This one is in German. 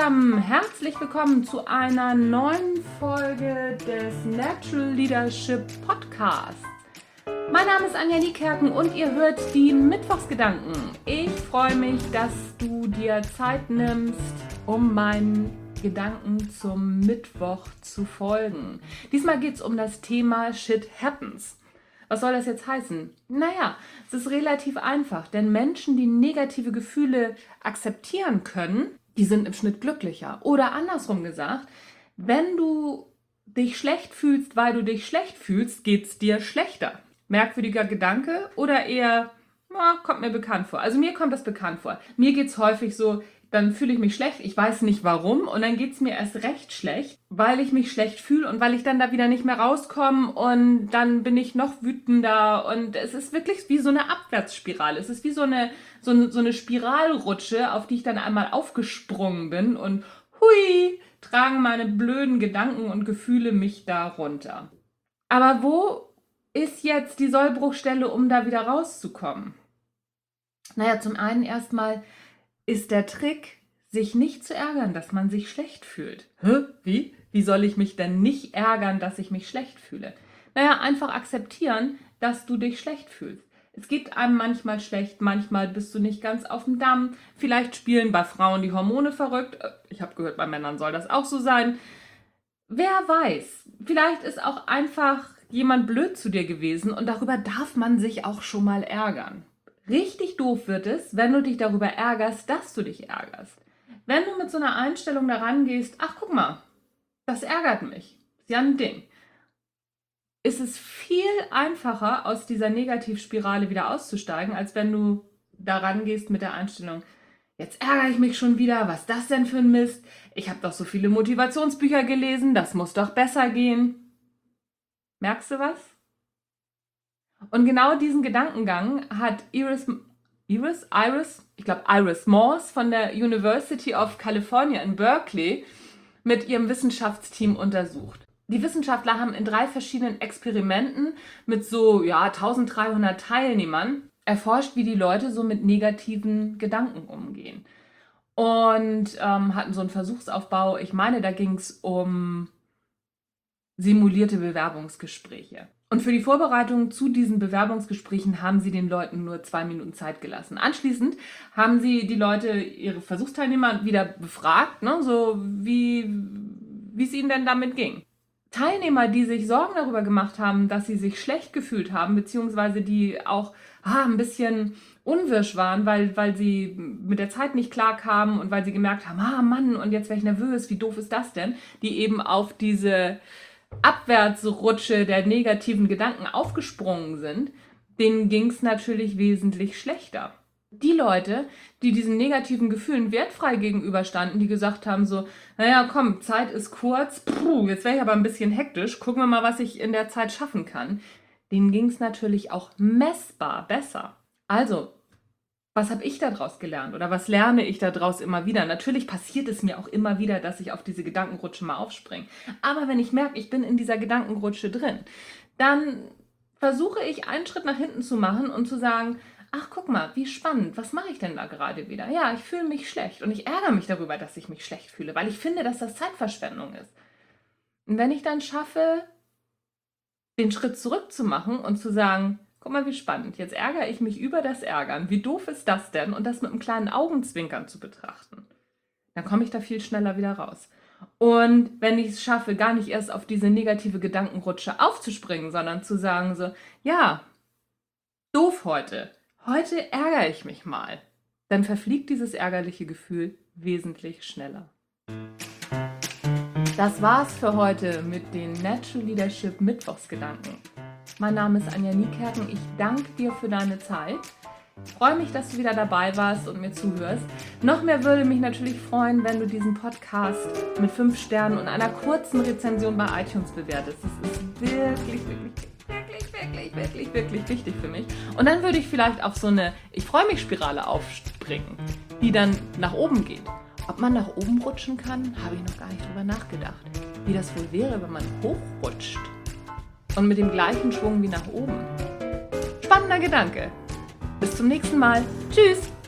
zusammen, herzlich willkommen zu einer neuen Folge des Natural Leadership Podcasts. Mein Name ist Anja Niekerken und ihr hört die Mittwochsgedanken. Ich freue mich, dass du dir Zeit nimmst, um meinen Gedanken zum Mittwoch zu folgen. Diesmal geht es um das Thema Shit Happens. Was soll das jetzt heißen? Naja, es ist relativ einfach, denn Menschen, die negative Gefühle akzeptieren können, die sind im Schnitt glücklicher. Oder andersrum gesagt, wenn du dich schlecht fühlst, weil du dich schlecht fühlst, geht es dir schlechter. Merkwürdiger Gedanke oder eher, kommt mir bekannt vor. Also mir kommt das bekannt vor. Mir geht es häufig so, dann fühle ich mich schlecht, ich weiß nicht warum und dann geht es mir erst recht schlecht, weil ich mich schlecht fühle und weil ich dann da wieder nicht mehr rauskomme und dann bin ich noch wütender und es ist wirklich wie so eine Abwärtsspirale. Es ist wie so eine Spiralrutsche, auf die ich dann einmal aufgesprungen bin und hui, tragen meine blöden Gedanken und Gefühle mich da runter. Aber wo ist jetzt die Sollbruchstelle, um da wieder rauszukommen? Naja, zum einen erstmal ist der Trick, sich nicht zu ärgern, dass man sich schlecht fühlt. Wie? Wie soll ich mich denn nicht ärgern, dass ich mich schlecht fühle? Naja, einfach akzeptieren, dass du dich schlecht fühlst. Es geht einem manchmal schlecht, manchmal bist du nicht ganz auf dem Damm. Vielleicht spielen bei Frauen die Hormone verrückt. Ich habe gehört, bei Männern soll das auch so sein. Wer weiß, vielleicht ist auch einfach jemand blöd zu dir gewesen und darüber darf man sich auch schon mal ärgern. Richtig doof wird es, wenn du dich darüber ärgerst, dass du dich ärgerst. Wenn du mit so einer Einstellung daran gehst, ach guck mal, das ärgert mich, ist ja ein Ding, ist es viel einfacher, aus dieser Negativspirale wieder auszusteigen, als wenn du daran gehst mit der Einstellung, jetzt ärgere ich mich schon wieder, was ist das denn für ein Mist? Ich habe doch so viele Motivationsbücher gelesen, das muss doch besser gehen. Merkst du was? Und genau diesen Gedankengang hat Iris Morse von der University of California in Berkeley mit ihrem Wissenschaftsteam untersucht. Die Wissenschaftler haben in 3 verschiedenen Experimenten mit so 1300 Teilnehmern erforscht, wie die Leute so mit negativen Gedanken umgehen. Und hatten so einen Versuchsaufbau, ich meine, da ging es um simulierte Bewerbungsgespräche. Und für die Vorbereitung zu diesen Bewerbungsgesprächen haben sie den Leuten nur 2 Minuten Zeit gelassen. Anschließend haben sie die Leute, ihre Versuchsteilnehmer, wieder befragt, so wie es ihnen denn damit ging. Teilnehmer, die sich Sorgen darüber gemacht haben, dass sie sich schlecht gefühlt haben, beziehungsweise die auch ein bisschen unwirsch waren, weil sie mit der Zeit nicht klar kamen und weil sie gemerkt haben, Mann, und jetzt wäre ich nervös, wie doof ist das denn? Die eben auf diese Abwärtsrutsche der negativen Gedanken aufgesprungen sind, denen ging es natürlich wesentlich schlechter. Die Leute, die diesen negativen Gefühlen wertfrei gegenüberstanden, die gesagt haben so, naja komm, Zeit ist kurz, jetzt wäre ich aber ein bisschen hektisch, gucken wir mal, was ich in der Zeit schaffen kann, denen ging es natürlich auch messbar besser. Also, was habe ich daraus gelernt oder was lerne ich daraus immer wieder? Natürlich passiert es mir auch immer wieder, dass ich auf diese Gedankenrutsche mal aufspringe. Aber wenn ich merke, ich bin in dieser Gedankenrutsche drin, dann versuche ich einen Schritt nach hinten zu machen und zu sagen, ach guck mal, wie spannend, was mache ich denn da gerade wieder? Ja, ich fühle mich schlecht und ich ärgere mich darüber, dass ich mich schlecht fühle, weil ich finde, dass das Zeitverschwendung ist. Und wenn ich dann schaffe, den Schritt zurück zu machen und zu sagen, guck mal, wie spannend. Jetzt ärgere ich mich über das Ärgern. Wie doof ist das denn? Und das mit einem kleinen Augenzwinkern zu betrachten. Dann komme ich da viel schneller wieder raus. Und wenn ich es schaffe, gar nicht erst auf diese negative Gedankenrutsche aufzuspringen, sondern zu sagen so, ja, doof heute. Heute ärgere ich mich mal. Dann verfliegt dieses ärgerliche Gefühl wesentlich schneller. Das war's für heute mit den Natural Leadership Mittwochsgedanken. Mein Name ist Anja Niekerken. Ich danke dir für deine Zeit. Ich freue mich, dass du wieder dabei warst und mir zuhörst. Noch mehr würde mich natürlich freuen, wenn du diesen Podcast mit 5 Sternen und einer kurzen Rezension bei iTunes bewertest. Das ist wirklich wichtig für mich. Und dann würde ich vielleicht auf so eine Ich-freue-mich-Spirale aufspringen, die dann nach oben geht. Ob man nach oben rutschen kann, habe ich noch gar nicht drüber nachgedacht. Wie das wohl wäre, wenn man hochrutscht. Und mit dem gleichen Schwung wie nach oben. Spannender Gedanke. Bis zum nächsten Mal. Tschüss!